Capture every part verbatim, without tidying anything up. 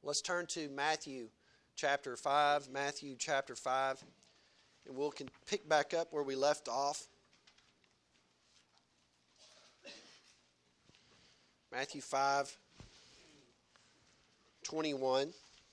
Let's turn to Matthew chapter five. Matthew chapter five. And we'll can pick back up where we left off. Matthew five, twenty-one.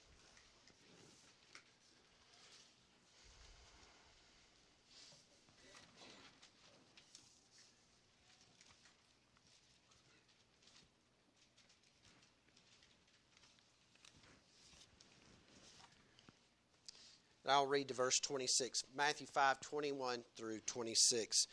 And I'll read to verse twenty-six. Matthew five, twenty-one through twenty-six.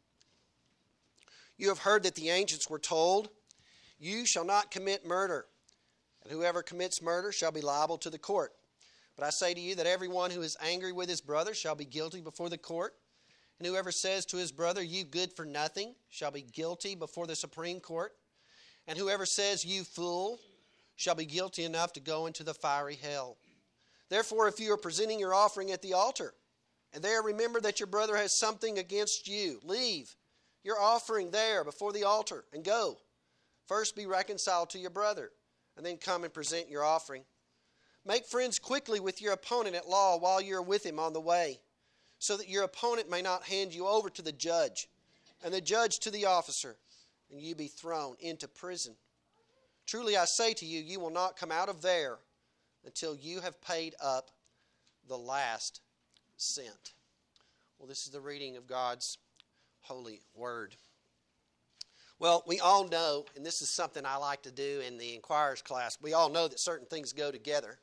You have heard that the ancients were told, you shall not commit murder, and whoever commits murder shall be liable to the court. But I say to you that everyone who is angry with his brother shall be guilty before the court. And whoever says to his brother, you good for nothing, shall be guilty before the Supreme Court. And whoever says, you fool, shall be guilty enough to go into the fiery hell. Therefore, if you are presenting your offering at the altar, and there remember that your brother has something against you, leave your offering there before the altar and go. First be reconciled to your brother, and then come and present your offering. Make friends quickly with your opponent at law while you are with him on the way, so that your opponent may not hand you over to the judge, and the judge to the officer, and you be thrown into prison. Truly I say to you, you will not come out of there until you have paid up the last cent. Well, this is the reading of God's holy word. Well, we all know, and this is something I like to do in the Inquirer's class, we all know that certain things go together.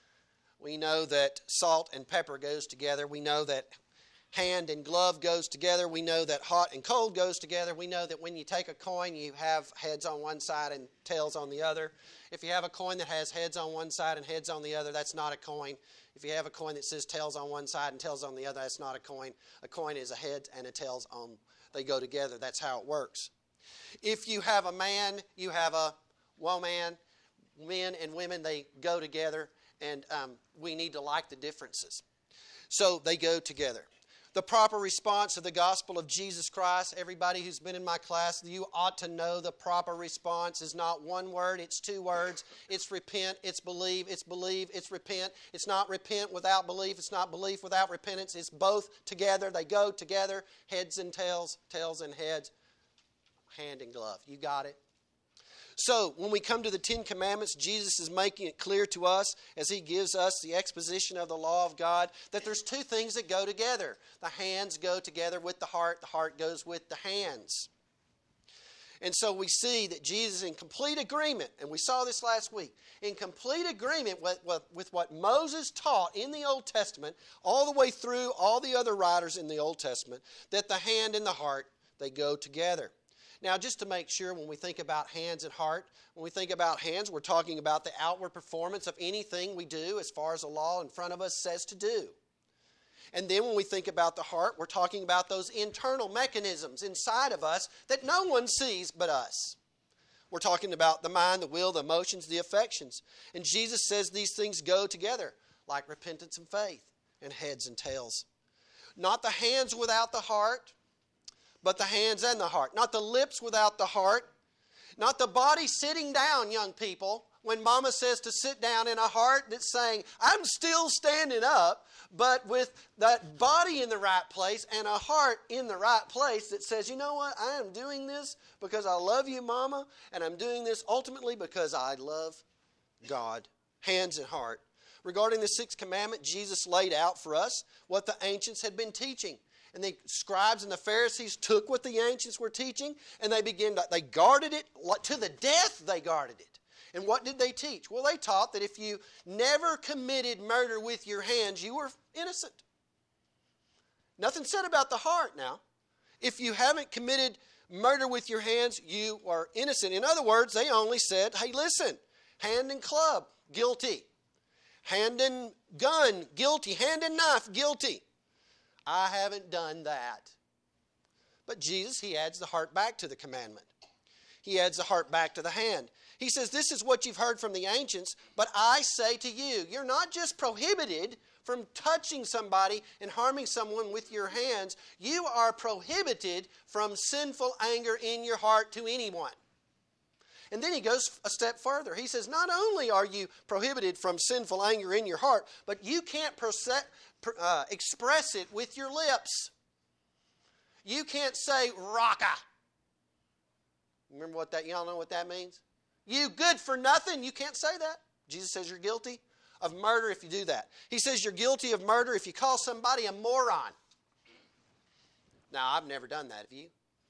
We know that salt and pepper goes together. We know that hand and glove goes together. We know that hot and cold goes together. We know that when you take a coin, you have heads on one side and tails on the other. If you have a coin that has heads on one side and heads on the other, that's not a coin. If you have a coin that says tails on one side and tails on the other, that's not a coin. A coin is a head and a tails on. They go together. That's how it works. If you have a man, you have a woman. Men and women, they go together, and um, we need to like the differences. So they go together. The proper response to the gospel of Jesus Christ, everybody who's been in my class, you ought to know the proper response is not one word, it's two words. It's repent, it's believe, it's believe, it's repent. It's not repent without belief, it's not belief without repentance. It's both together, they go together, heads and tails, tails and heads, hand and glove. You got it? So, when we come to the Ten Commandments, Jesus is making it clear to us as He gives us the exposition of the law of God that there's two things that go together. The hands go together with the heart. The heart goes with the hands. And so we see that Jesus is in complete agreement, and we saw this last week, in complete agreement with, with, with what Moses taught in the Old Testament, all the way through all the other writers in the Old Testament, that the hand and the heart, they go together. Now, just to make sure, when we think about hands and heart, when we think about hands, we're talking about the outward performance of anything we do as far as the law in front of us says to do. And then when we think about the heart, we're talking about those internal mechanisms inside of us that no one sees but us. We're talking about the mind, the will, the emotions, the affections. And Jesus says these things go together, like repentance and faith, and heads and tails. Not the hands without the heart, but the hands and the heart. Not the lips without the heart. Not the body sitting down, young people. When mama says to sit down, in a heart that's saying, I'm still standing up, but with that body in the right place and a heart in the right place that says, you know what, I am doing this because I love you, mama, and I'm doing this ultimately because I love God. Hands and heart. Regarding the sixth commandment, Jesus laid out for us what the ancients had been teaching. And the scribes and the Pharisees took what the ancients were teaching, and they began to, they guarded it to the death. They guarded it. And what did they teach? Well, they taught that if you never committed murder with your hands, you were innocent. Nothing said about the heart now. If you haven't committed murder with your hands, you are innocent. In other words, they only said, hey, listen, hand and club, guilty. Hand and gun, guilty. Hand and knife, guilty. I haven't done that. But Jesus, He adds the heart back to the commandment. He adds the heart back to the hand. He says, this is what you've heard from the ancients, but I say to you, you're not just prohibited from touching somebody and harming someone with your hands. You are prohibited from sinful anger in your heart to anyone. And then he goes a step further. He says, not only are you prohibited from sinful anger in your heart, but you can't proce- uh, express it with your lips. You can't say, raka. Remember what that, y'all know what that means? You good for nothing. You can't say that. Jesus says you're guilty of murder if you do that. He says you're guilty of murder if you call somebody a moron. Now, I've never done that. Have you?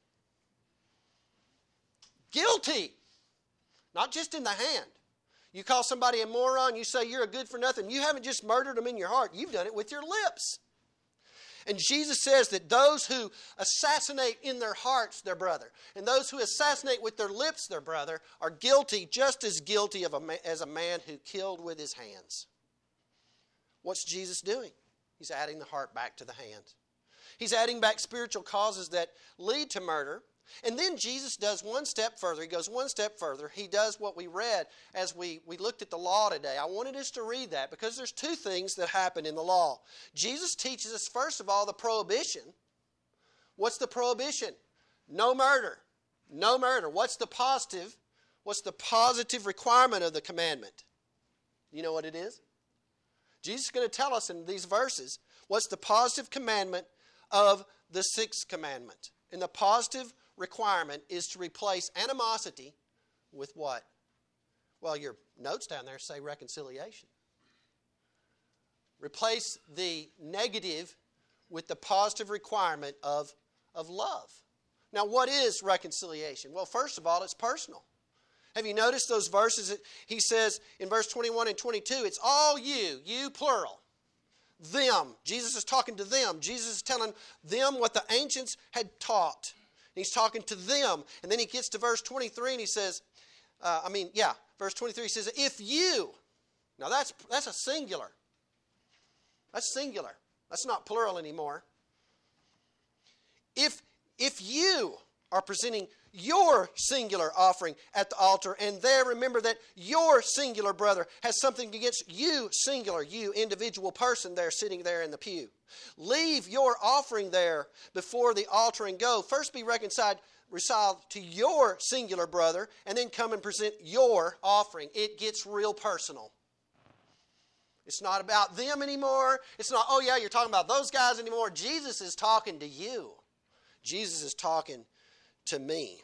Guilty. Not just in the hand. You call somebody a moron, you say you're a good for nothing. You haven't just murdered them in your heart. You've done it with your lips. And Jesus says that those who assassinate in their hearts their brother, and those who assassinate with their lips their brother, are guilty, just as guilty of a ma- as a man who killed with his hands. What's Jesus doing? He's adding the heart back to the hand. He's adding back spiritual causes that lead to murder. And then Jesus does one step further. He goes one step further. He does what we read as we, we looked at the law today. I wanted us to read that because there's two things that happen in the law. Jesus teaches us, first of all, the prohibition. What's the prohibition? No murder. No murder. What's the positive? What's the positive requirement of the commandment? You know what it is? Jesus is going to tell us in these verses what's the positive commandment of the sixth commandment. And the positive requirement is to replace animosity with what? Well, your notes down there say reconciliation. Replace the negative with the positive requirement of, of love. Now, what is reconciliation? Well, first of all, it's personal. Have you noticed those verses that he says in verse twenty-one and twenty-two? It's all you, you plural. Them. Jesus is talking to them. Jesus is telling them what the ancients had taught. And he's talking to them. And then he gets to verse twenty-three and he says, uh, I mean, yeah, verse twenty-three, he says, if you. Now that's, that's a singular. That's singular. That's not plural anymore. If, if you are presenting your singular offering at the altar, and there remember that your singular brother has something against you, singular, you individual person there sitting there in the pew. Leave your offering there before the altar and go. First be reconciled, reconciled to your singular brother, and then come and present your offering. It gets real personal. It's not about them anymore. It's not, oh yeah, you're talking about those guys anymore. Jesus is talking to you. Jesus is talking to me.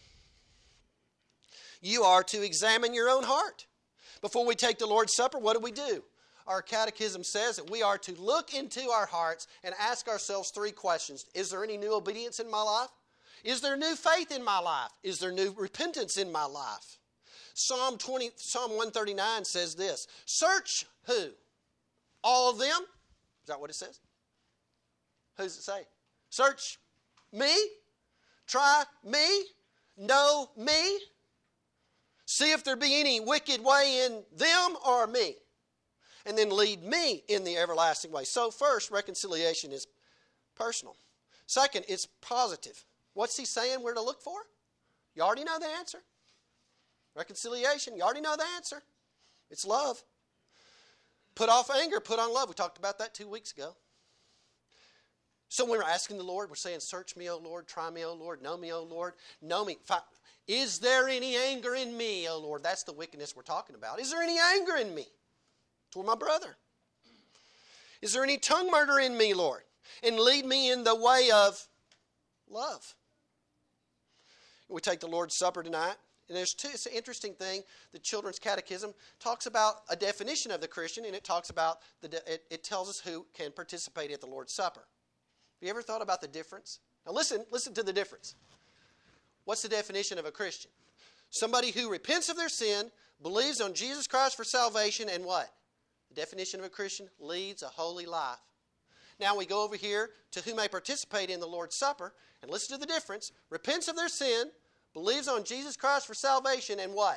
You are to examine your own heart. Before we take the Lord's Supper, what do we do? Our catechism says that we are to look into our hearts and ask ourselves three questions. Is there any new obedience in my life? Is there new faith in my life? Is there new repentance in my life? Psalm twenty, Psalm one thirty-nine says this. Search who? All of them? Is that what it says? Who does it say? Search me? Try me? Know me? See if there be any wicked way in them or me. And then lead me in the everlasting way. So first, reconciliation is personal. Second, it's positive. What's he saying we're to look for? You already know the answer. Reconciliation, you already know the answer. It's love. Put off anger, put on love. We talked about that two weeks ago. So when we're asking the Lord, we're saying, search me, O Lord, try me, O Lord, know me, O Lord, know me. Is there any anger in me, O Lord? That's the wickedness we're talking about. Is there any anger in me toward my brother? Is there any tongue murder in me, Lord? And lead me in the way of love. We take the Lord's Supper tonight. And there's two, it's an interesting thing. The Children's Catechism talks about a definition of the Christian, and it talks about the it, it tells us who can participate at the Lord's Supper. Have you ever thought about the difference? Now listen, listen to the difference. What's the definition of a Christian? Somebody who repents of their sin, believes on Jesus Christ for salvation, and what? The definition of a Christian, leads a holy life. Now we go over here to who may participate in the Lord's Supper, and listen to the difference. Repents of their sin, believes on Jesus Christ for salvation, and what?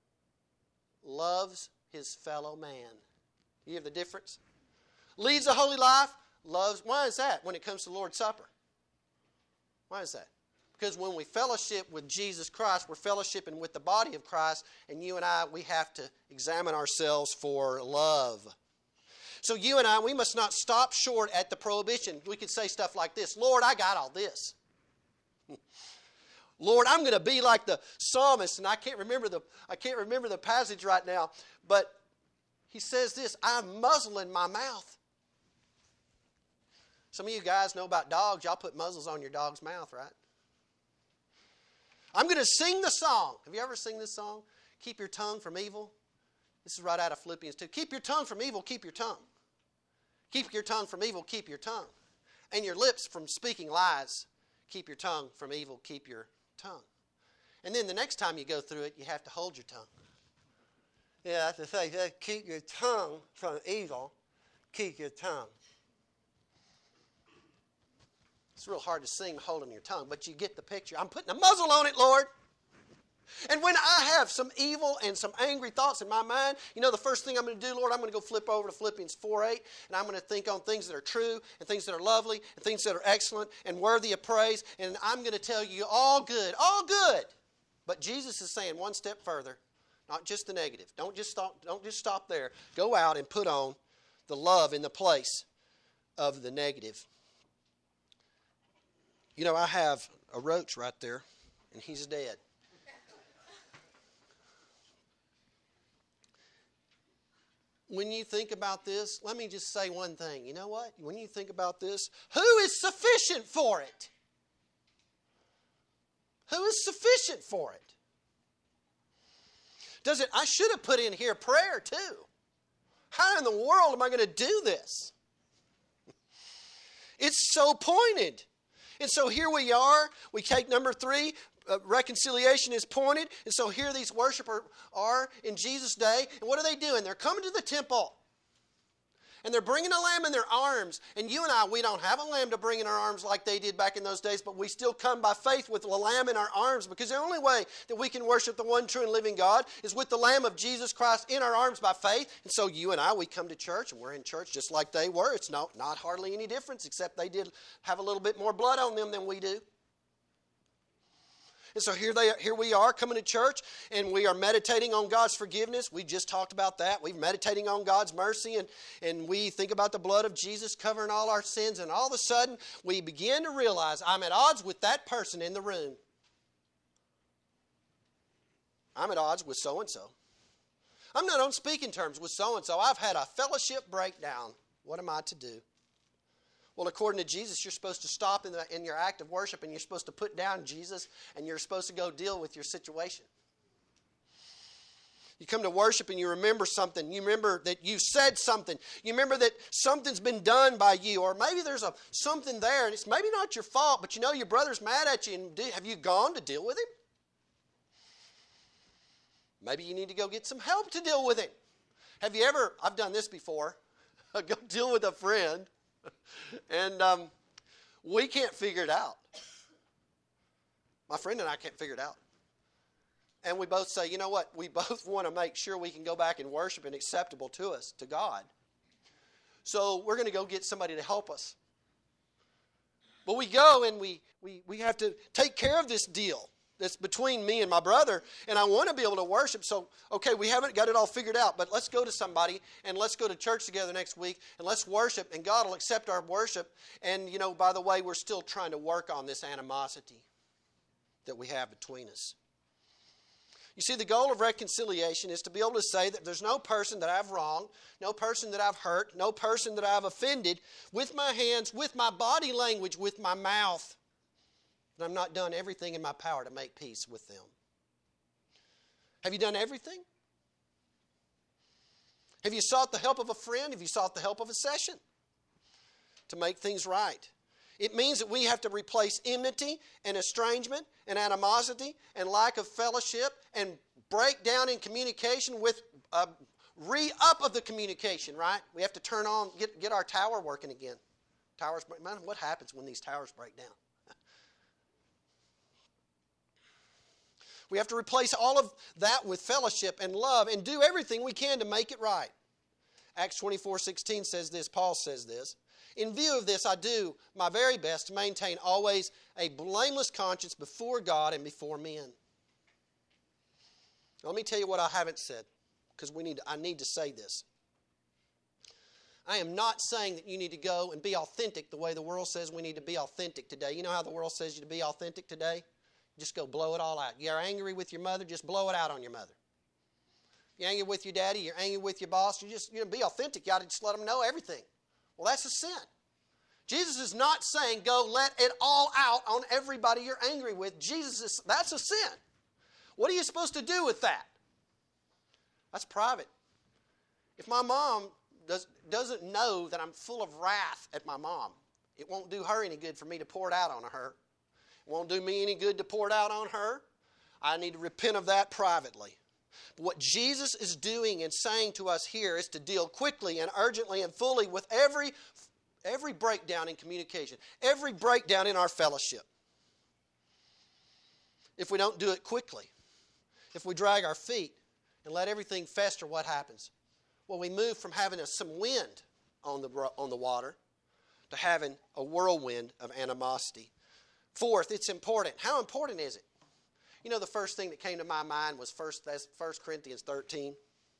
Loves his fellow man. You hear the difference? Leads a holy life, loves. Why is that when it comes to the Lord's Supper? Why is that? Because when we fellowship with Jesus Christ, we're fellowshipping with the body of Christ, and you and I, we have to examine ourselves for love. So you and I, we must not stop short at the prohibition. We could say stuff like this, Lord, I got all this. Lord, I'm going to be like the psalmist, and I can't remember the I can't remember the passage right now, but he says this, I'm muzzling my mouth. Some of you guys know about dogs. Y'all put muzzles on your dog's mouth, right? I'm going to sing the song. Have you ever sung this song? Keep your tongue from evil. This is right out of Philippians two. Keep your tongue from evil, keep your tongue. Keep your tongue from evil, keep your tongue. And your lips from speaking lies. Keep your tongue from evil, keep your tongue. And then the next time you go through it, you have to hold your tongue. Yeah, I have to say, keep your tongue from evil, keep your tongue. It's real hard to sing holding your tongue, but you get the picture. I'm putting a muzzle on it, Lord. And when I have some evil and some angry thoughts in my mind, you know the first thing I'm going to do, Lord, I'm going to go flip over to Philippians four eight, and I'm going to think on things that are true and things that are lovely and things that are excellent and worthy of praise. And I'm going to tell you all good, all good. But Jesus is saying one step further, not just the negative. Don't just stop, don't just stop there. Go out and put on the love in the place of the negative. You know, I have a roach right there, and he's dead. When you think about this, let me just say one thing. You know what? When you think about this, who is sufficient for it? Who is sufficient for it? Does it? I should have put in here prayer too. How in the world am I going to do this? It's so pointed. And so here we are. We take number three. Uh, reconciliation is pointed. And so here these worshipers are in Jesus' day. And what are they doing? They're coming to the temple. And they're bringing a lamb in their arms. And you and I, we don't have a lamb to bring in our arms like they did back in those days. But we still come by faith with a lamb in our arms. Because the only way that we can worship the one true and living God is with the lamb of Jesus Christ in our arms by faith. And so you and I, we come to church. And we're in church just like they were. It's not, not hardly any difference. Except they did have a little bit more blood on them than we do. And so here they here we are coming to church, and we are meditating on God's forgiveness. We just talked about that. We're meditating on God's mercy, and, and we think about the blood of Jesus covering all our sins, and all of a sudden we begin to realize I'm at odds with that person in the room. I'm at odds with so-and-so. I'm not on speaking terms with so-and-so. I've had a fellowship breakdown. What am I to do? Well, according to Jesus, you're supposed to stop in, the, in your act of worship, and you're supposed to put down Jesus, and you're supposed to go deal with your situation. You come to worship and you remember something. You remember that you said something. You remember that something's been done by you, or maybe there's a something there, and it's maybe not your fault, but you know your brother's mad at you, and do, have you gone to deal with him? Maybe you need to go get some help to deal with him. Have you ever, I've done this before, go deal with a friend, and um, we can't figure it out. My friend and I can't figure it out. And we both say, you know what? We both want to make sure we can go back and worship and acceptable to us, to God. So we're going to go get somebody to help us. But we go and we, we, we have to take care of this deal that's between me and my brother, and I want to be able to worship. So, okay, we haven't got it all figured out, but let's go to somebody, and let's go to church together next week, and let's worship, and God will accept our worship. And, you know, by the way, we're still trying to work on this animosity that we have between us. You see, the goal of reconciliation is to be able to say that there's no person that I've wronged, no person that I've hurt, no person that I've offended with my hands, with my body language, with my mouth. And I've not done everything in my power to make peace with them. Have you done everything? Have you sought the help of a friend? Have you sought the help of a session to make things right? It means that we have to replace enmity and estrangement and animosity and lack of fellowship and break down in communication with a re-up of the communication, right? We have to turn on, get, get our tower working again. Towers, man, what happens when these towers break down? We have to replace all of that with fellowship and love and do everything we can to make it right. Acts twenty-four sixteen says this, Paul says this. In view of this, I do my very best to maintain always a blameless conscience before God and before men. Now, let me tell you what I haven't said, because we need. I need to say this. I am not saying that you need to go and be authentic the way the world says we need to be authentic today. You know how the world says you to be authentic today? Just go blow it all out. You're angry with your mother, just blow it out on your mother. You're angry with your daddy, you're angry with your boss, you just you know, be authentic. You ought to just let them know everything. Well, that's a sin. Jesus is not saying go let it all out on everybody you're angry with. Jesus is, that's a sin. What are you supposed to do with that? That's private. If my mom does, doesn't know that I'm full of wrath at my mom, it won't do her any good for me to pour it out on her. It won't do me any good to pour it out on her. I need to repent of that privately. But what Jesus is doing and saying to us here is to deal quickly and urgently and fully with every, every breakdown in communication, every breakdown in our fellowship. If we don't do it quickly, if we drag our feet and let everything fester, what happens? Well, we move from having a, some wind on the, on the water to having a whirlwind of animosity. Fourth, it's important. How important is it? You know, the first thing that came to my mind was First Corinthians thirteen.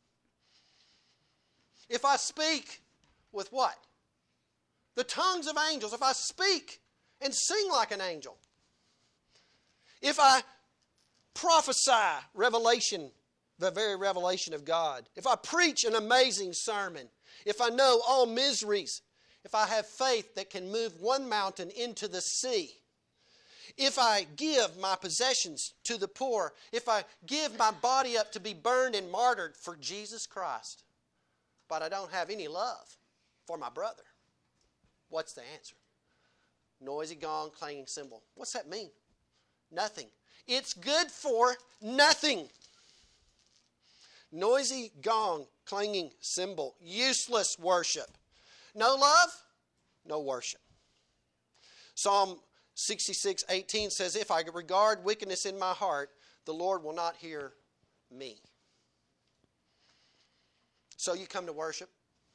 If I speak with what? The tongues of angels. If I speak and sing like an angel. If I prophesy revelation, the very revelation of God. If I preach an amazing sermon. If I know all miseries. If I have faith that can move one mountain into the sea. If I give my possessions to the poor, if I give my body up to be burned and martyred for Jesus Christ, but I don't have any love for my brother, what's the answer? Noisy gong, clanging cymbal. What's that mean? Nothing. It's good for nothing. Noisy gong, clanging cymbal, useless worship. No love, no worship. Psalm sixty-six eighteen says, if I regard wickedness in my heart, the Lord will not hear me. So you come to worship,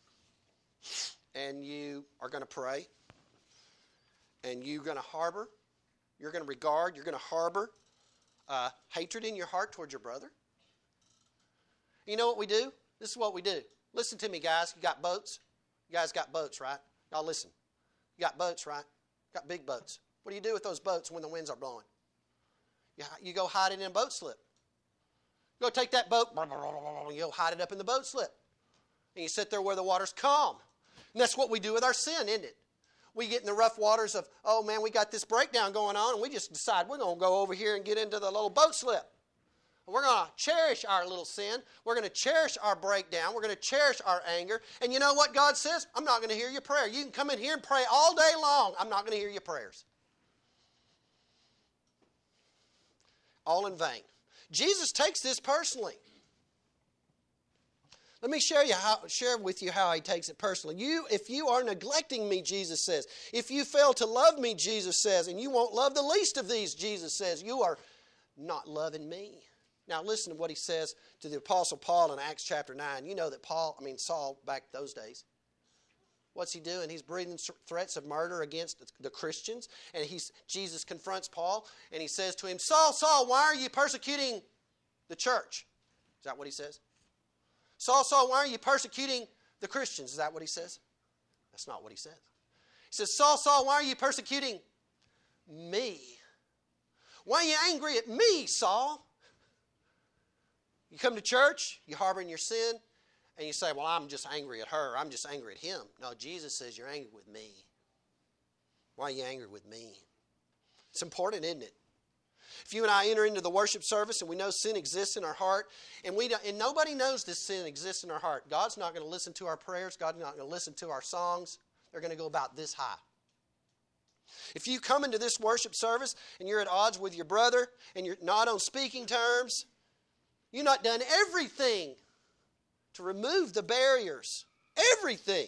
and you are going to pray, and you're going to harbor, you're going to regard, you're going to harbor uh, hatred in your heart towards your brother. You know what we do? This is what we do. Listen to me, guys. You got boats? You guys got boats, right? Y'all listen. You got boats, right? Got big boats. What do you do with those boats when the winds are blowing? You, you go hide it in a boat slip. You go take that boat, you go hide it up in the boat slip. And you sit there where the water's calm. And that's what we do with our sin, isn't it? We get in the rough waters of, oh man, we got this breakdown going on, and we just decide we're going to go over here and get into the little boat slip. We're going to cherish our little sin. We're going to cherish our breakdown. We're going to cherish our anger. And you know what God says? I'm not going to hear your prayer. You can come in here and pray all day long. I'm not going to hear your prayers. All in vain. Jesus takes this personally. Let me share, you how, share with you how he takes it personally. You, if you are neglecting me, Jesus says. If you fail to love me, Jesus says, and you won't love the least of these, Jesus says, you are not loving me. Now listen to what he says to the Apostle Paul in Acts chapter nine. You know that Paul, I mean Saul back those days. What's he doing? He's breathing threats of murder against the Christians. And he's, Jesus confronts Paul and he says to him, Saul, Saul, why are you persecuting the church? Is that what he says? Saul, Saul, why are you persecuting the Christians? Is that what he says? That's not what he says. He says, Saul, Saul, why are you persecuting me? Why are you angry at me, Saul? You come to church, you harbor in your sin, and you say, well, I'm just angry at her. I'm just angry at him. No, Jesus says you're angry with me. Why are you angry with me? It's important, isn't it? If you and I enter into the worship service and we know sin exists in our heart, and we don't, and nobody knows this sin exists in our heart, God's not going to listen to our prayers. God's not going to listen to our songs. They're going to go about this high. If you come into this worship service and you're at odds with your brother and you're not on speaking terms, you've not done everything to remove the barriers. Everything.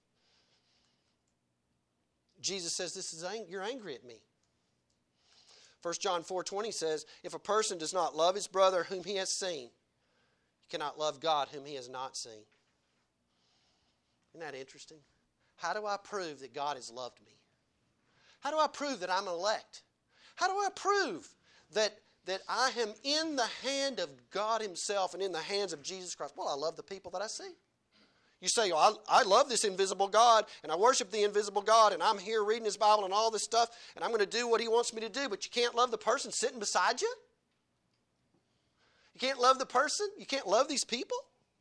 Jesus says, "This is ang- you're angry at me." First John four twenty says, if a person does not love his brother whom he has seen, he cannot love God whom he has not seen. Isn't that interesting? How do I prove that God has loved me? How do I prove that I'm elect? How do I prove that, that I am in the hand of God himself and in the hands of Jesus Christ? Well, I love the people that I see. You say, oh, I, I love this invisible God, and I worship the invisible God, and I'm here reading His Bible and all this stuff, and I'm going to do what He wants me to do, but you can't love the person sitting beside you? You can't love the person? You can't love these people?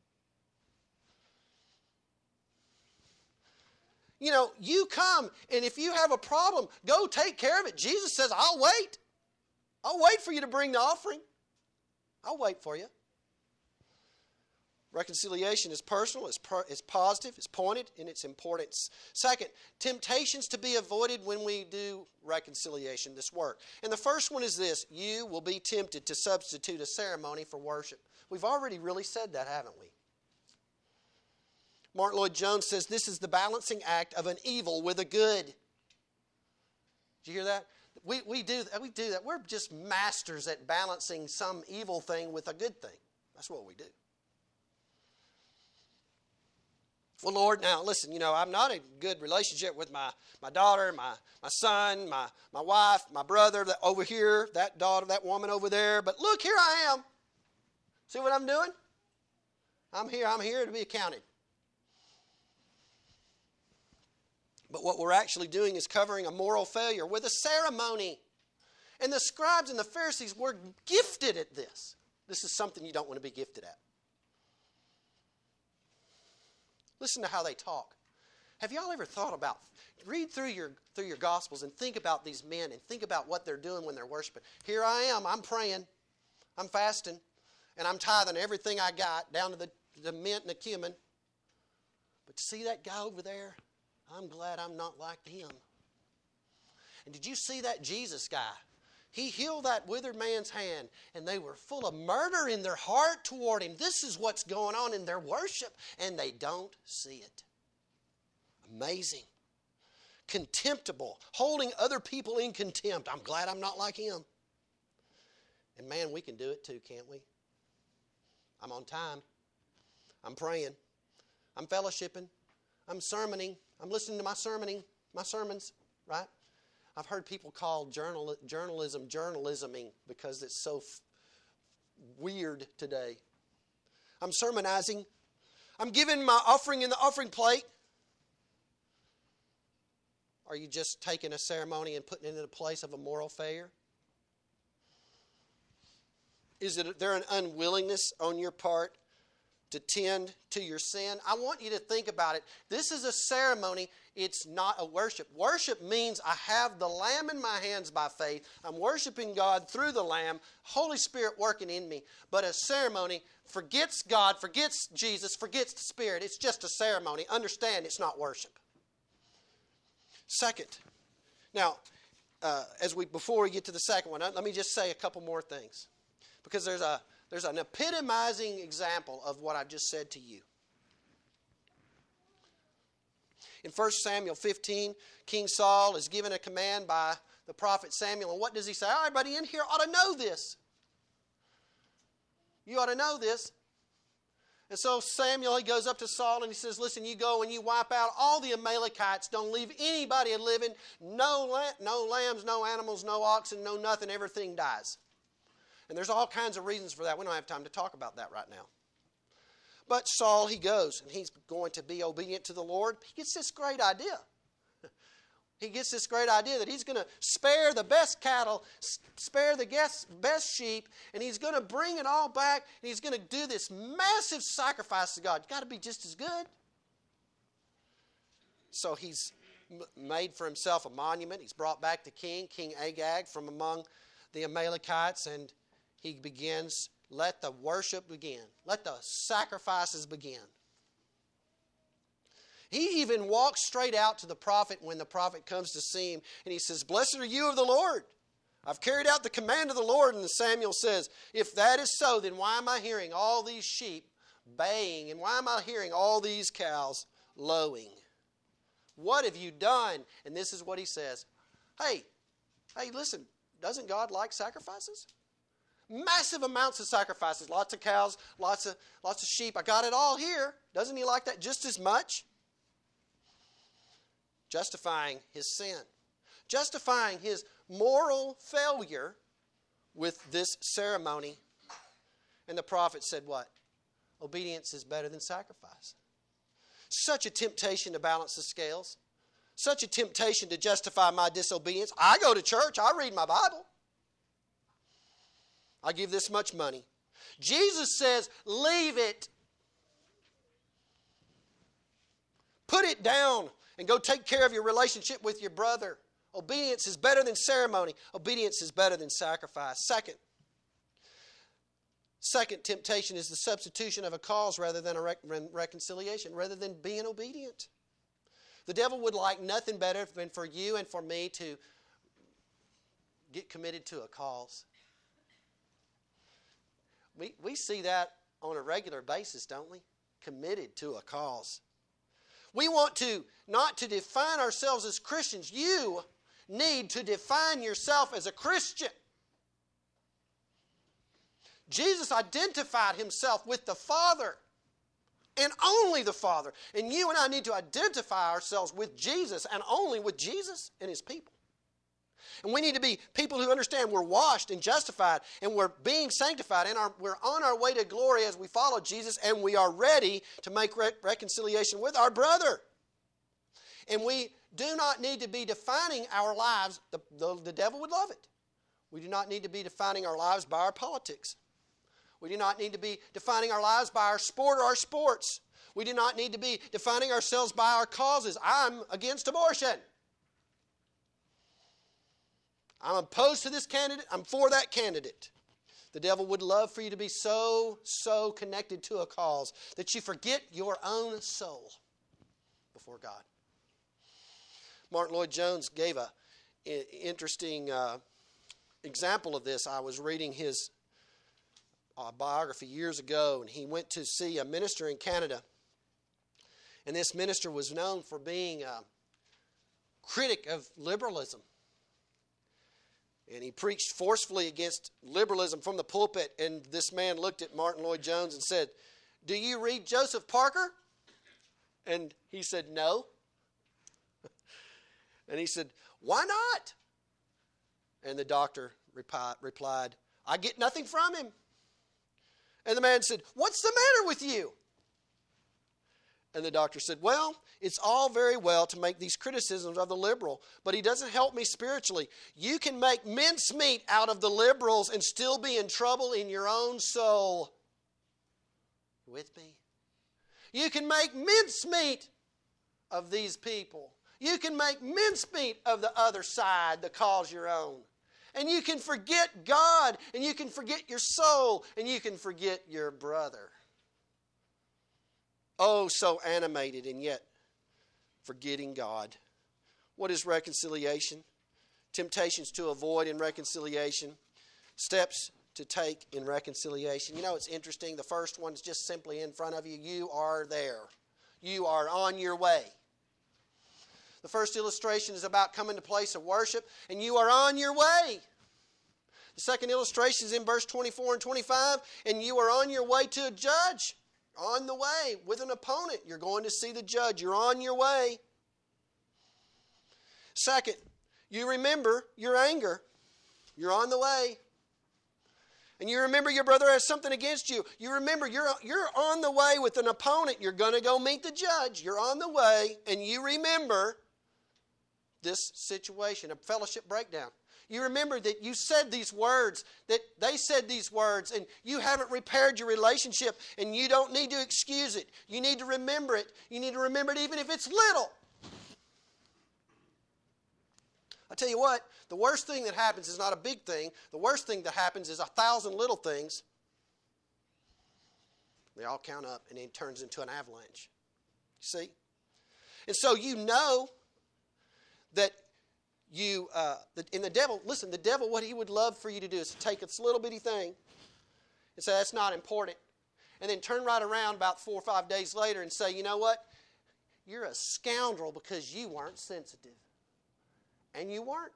You know, you come, and if you have a problem, go take care of it. Jesus says, I'll wait. I'll wait for you to bring the offering. I'll wait for you. Reconciliation is personal, it's, per, it's positive, it's pointed in its importance. Second, temptations to be avoided when we do reconciliation, this work. And the first one is this: you will be tempted to substitute a ceremony for worship. We've already really said that, haven't we? Martin Lloyd-Jones says this is the balancing act of an evil with a good. Did you hear that? We, we, do, we do that. We're just masters at balancing some evil thing with a good thing. That's what we do. Well, Lord, now listen, you know, I'm not in a good relationship with my, my daughter, my, my son, my, my wife, my brother that over here, that daughter, that woman over there. But look, here I am. See what I'm doing? I'm here. I'm here to be accounted. But what we're actually doing is covering a moral failure with a ceremony. And the scribes and the Pharisees were gifted at this. This is something you don't want to be gifted at. Listen to how they talk. Have y'all ever thought about, read through your through your Gospels and think about these men and think about what they're doing when they're worshiping. Here I am, I'm praying, I'm fasting, and I'm tithing everything I got down to the, the mint and the cumin. But see that guy over there? I'm glad I'm not like him. And did you see that Jesus guy? He healed that withered man's hand, and they were full of murder in their heart toward him. This is what's going on in their worship, and they don't see it. Amazing. Contemptible. Holding other people in contempt. I'm glad I'm not like him. And man, we can do it too, can't we? I'm on time. I'm praying. I'm fellowshipping. I'm sermoning. I'm listening to my sermoning, my sermons, right? I've heard people call journal, journalism journalisming because it's so f- weird today. I'm sermonizing. I'm giving my offering in the offering plate. Are you just taking a ceremony and putting it in the place of a moral failure? Is it there an unwillingness on your part to tend to your sin? I want you to think about it. This is a ceremony. It's not a worship. Worship means I have the Lamb in my hands by faith. I'm worshiping God through the Lamb, Holy Spirit working in me. But a ceremony forgets God, forgets Jesus, forgets the Spirit. It's just a ceremony. Understand, it's not worship. Second, now, uh, as we before we get to the second one, let me just say a couple more things, because there's a There's an epitomizing example of what I just said to you. In First Samuel fifteen, King Saul is given a command by the prophet Samuel. And what does he say? Oh, everybody in here ought to know this. You ought to know this. And so Samuel, he goes up to Saul and he says, listen, you go and you wipe out all the Amalekites. Don't leave anybody living. No, la- no lambs, no animals, no oxen, no nothing. Everything dies. And there's all kinds of reasons for that. We don't have time to talk about that right now. But Saul, he goes, and he's going to be obedient to the Lord. He gets this great idea. He gets this great idea that he's going to spare the best cattle, spare the best sheep, and he's going to bring it all back, and he's going to do this massive sacrifice to God. It's got to be just as good. So he's made for himself a monument. He's brought back the king, King Agag, from among the Amalekites, and he begins, let the worship begin. Let the sacrifices begin. He even walks straight out to the prophet when the prophet comes to see him, and he says, blessed are you of the Lord. I've carried out the command of the Lord. And Samuel says, if that is so, then why am I hearing all these sheep baying, and why am I hearing all these cows lowing? What have you done? And this is what he says. Hey, hey, listen, doesn't God like sacrifices? Massive amounts of sacrifices. Lots of cows, lots of, lots of sheep. I got it all here. Doesn't he like that just as much? Justifying his sin. Justifying his moral failure with this ceremony. And the prophet said what? Obedience is better than sacrifice. Such a temptation to balance the scales. Such a temptation to justify my disobedience. I go to church. I read my Bible. I give this much money. Jesus says, leave it. Put it down and go take care of your relationship with your brother. Obedience is better than ceremony. Obedience is better than sacrifice. Second, second temptation is the substitution of a cause rather than a rec- reconciliation, rather than being obedient. The devil would like nothing better than for you and for me to get committed to a cause. We, we see that on a regular basis, don't we? Committed to a cause. We want to not to define ourselves as Christians. You need to define yourself as a Christian. Jesus identified himself with the Father, and only the Father. And you and I need to identify ourselves with Jesus, and only with Jesus and his people. And we need to be people who understand we're washed and justified, and we're being sanctified, and our, we're on our way to glory as we follow Jesus, and we are ready to make re- reconciliation with our brother. And we do not need to be defining our lives. The, the, the devil would love it. We do not need to be defining our lives by our politics. We do not need to be defining our lives by our sport or our sports. We do not need to be defining ourselves by our causes. I'm against abortion. I'm opposed to this candidate. I'm for that candidate. The devil would love for you to be so, so connected to a cause that you forget your own soul before God. Martin Lloyd-Jones gave an interesting uh, example of this. I was reading his uh, biography years ago, and he went to see a minister in Canada. And this minister was known for being a critic of liberalism. And he preached forcefully against liberalism from the pulpit. And this man looked at Martin Lloyd-Jones and said, "Do you read Joseph Parker?" And he said, "No." And he said, "Why not?" And the doctor repi- replied, "I get nothing from him." And the man said, "What's the matter with you?" And the doctor said, "Well, it's all very well to make these criticisms of the liberal, but he doesn't help me spiritually. You can make mincemeat out of the liberals and still be in trouble in your own soul." With me? You can make mincemeat of these people. You can make mincemeat of the other side, the cause your own. And you can forget God, and you can forget your soul, and you can forget your brother. Oh, so animated and yet forgetting God. What is reconciliation? Temptations to avoid in reconciliation. Steps to take in reconciliation. You know, it's interesting. The first one is just simply in front of you. You are there. You are on your way. The first illustration is about coming to a place of worship, and you are on your way. The second illustration is in verse twenty-four and twenty-five, and you are on your way to a judge. On the way with an opponent. You're going to see the judge. You're on your way. Second, you remember your anger. You're on the way. And you remember your brother has something against you. You remember you're, you're on the way with an opponent. You're going to go meet the judge. You're on the way, and you remember this situation, a fellowship breakdown. You remember that you said these words, that they said these words, and you haven't repaired your relationship, and you don't need to excuse it. You need to remember it. You need to remember it even if it's little. I tell you what, the worst thing that happens is not a big thing. The worst thing that happens is a thousand little things. They all count up, and it turns into an avalanche. See? And so you know that You, uh, the, and the devil, listen, the devil, what he would love for you to do is to take this little bitty thing and say, that's not important. And then turn right around about four or five days later and say, you know what? You're a scoundrel because you weren't sensitive. And you weren't.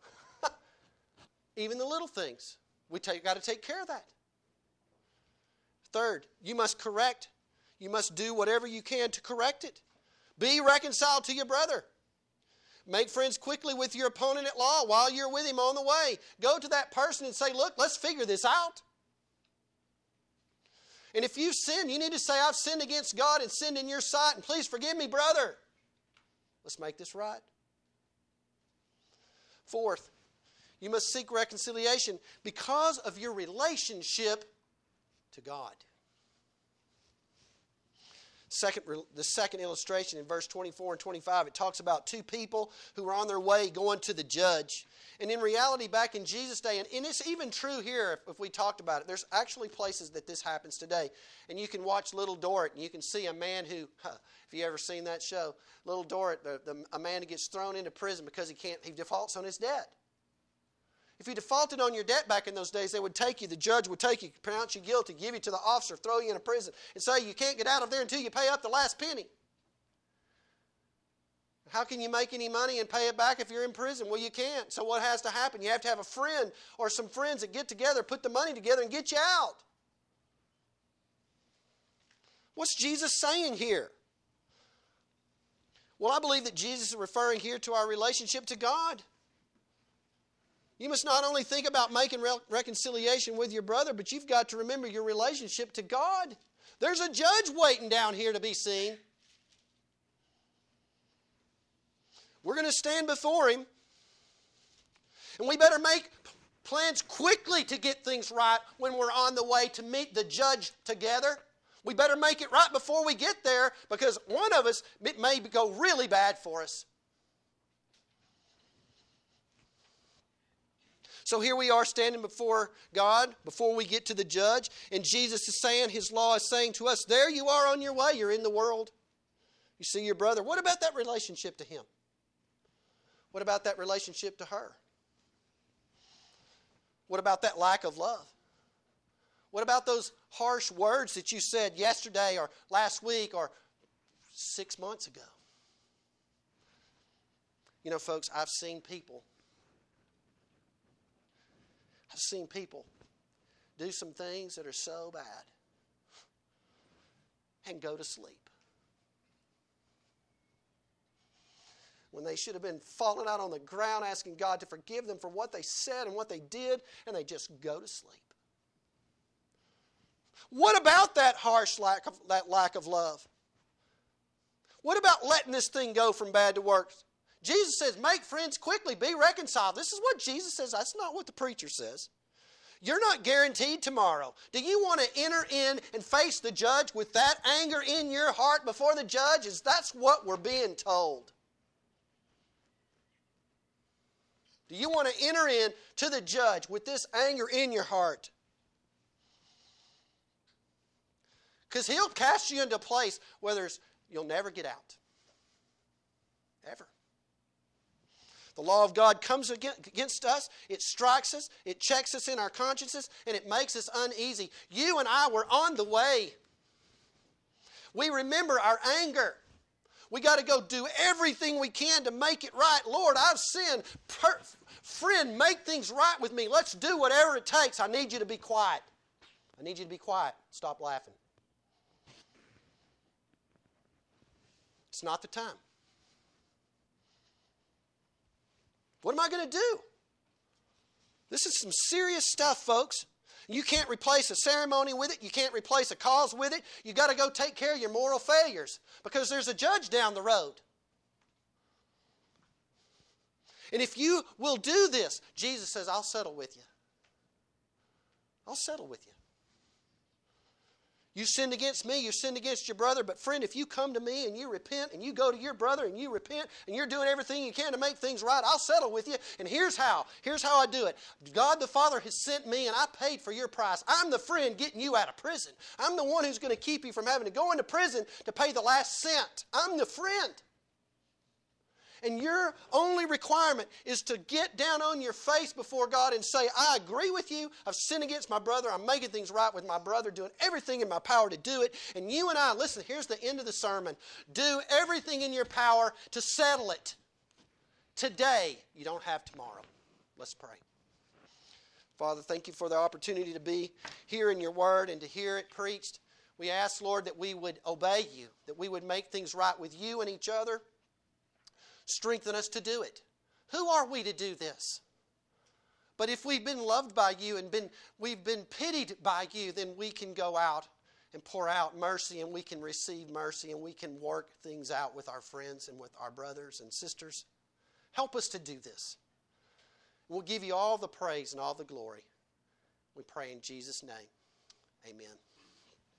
Even the little things. We take, got to take care of that. Third, you must correct. You must do whatever you can to correct it. Be reconciled to your brother. Make friends quickly with your opponent at law while you're with him on the way. Go to that person and say, look, let's figure this out. And if you've sinned, you need to say, I've sinned against God and sinned in your sight, and please forgive me, brother. Let's make this right. Fourth, you must seek reconciliation because of your relationship to God. Second, the second illustration in verse twenty-four and twenty-five, it talks about two people who were on their way going to the judge. And in reality, back in Jesus' day, and, and it's even true here if, if we talked about it, there's actually places that this happens today. And you can watch Little Dorrit, and you can see a man who, huh, if you ever seen that show, Little Dorrit, the, the, a man who gets thrown into prison because he can't, he defaults on his debt. If you defaulted on your debt back in those days, they would take you, the judge would take you, pronounce you guilty, give you to the officer, throw you in a prison, and say you can't get out of there until you pay up the last penny. How can you make any money and pay it back if you're in prison? Well, you can't. So what has to happen? You have to have a friend or some friends that get together, put the money together, and get you out. What's Jesus saying here? Well, I believe that Jesus is referring here to our relationship to God. You must not only think about making re- reconciliation with your brother, but you've got to remember your relationship to God. There's a judge waiting down here to be seen. We're going to stand before Him, and we better make plans quickly to get things right when we're on the way to meet the judge together. We better make it right before we get there, because one of us, it may go really bad for us. So here we are standing before God before we get to the judge. And Jesus is saying, His law is saying to us, there you are on your way. You're in the world. You see your brother. What about that relationship to him? What about that relationship to her? What about that lack of love? What about those harsh words that you said yesterday or last week or six months ago? You know, folks, I've seen people I've seen people do some things that are so bad and go to sleep when they should have been falling out on the ground asking God to forgive them for what they said and what they did, and they just go to sleep. What about that harsh lack of, that lack of love? What about letting this thing go from bad to worse? Jesus says, make friends quickly, be reconciled. This is what Jesus says. That's not what the preacher says. You're not guaranteed tomorrow. Do you want to enter in and face the judge with that anger in your heart before the judge? Is that's what we're being told. Do you want to enter in to the judge with this anger in your heart? Because He'll cast you into a place where there's, you'll never get out. Ever. The law of God comes against us. It strikes us. It checks us in our consciences. And it makes us uneasy. You and I were on the way. We remember our anger. We got to go do everything we can to make it right. Lord, I've sinned. Per- friend, make things right with me. Let's do whatever it takes. I need you to be quiet. I need you to be quiet. Stop laughing. It's not the time. What am I going to do? This is some serious stuff, folks. You can't replace a ceremony with it. You can't replace a cause with it. You've got to go take care of your moral failures because there's a judge down the road. And if you will do this, Jesus says, I'll settle with you. I'll settle with you. You sinned against me, you sinned against your brother, but friend, if you come to me and you repent and you go to your brother and you repent and you're doing everything you can to make things right, I'll settle with you. And here's how. Here's how I do it. God the Father has sent me and I paid for your price. I'm the friend getting you out of prison. I'm the one who's going to keep you from having to go into prison to pay the last cent. I'm the friend. And your only requirement is to get down on your face before God and say, I agree with you. I've sinned against my brother. I'm making things right with my brother, doing everything in my power to do it. And you and I, listen, here's the end of the sermon. Do everything in your power to settle it. Today, you don't have tomorrow. Let's pray. Father, thank you for the opportunity to be here in your word and to hear it preached. We ask, Lord, that we would obey you, that we would make things right with you and each other. Strengthen us to do it. Who are we to do this? But if we've been loved by you and been, we've been pitied by you, then we can go out and pour out mercy, and we can receive mercy, and we can work things out with our friends and with our brothers and sisters. Help us to do this. We'll give you all the praise and all the glory. We pray in Jesus' name. Amen.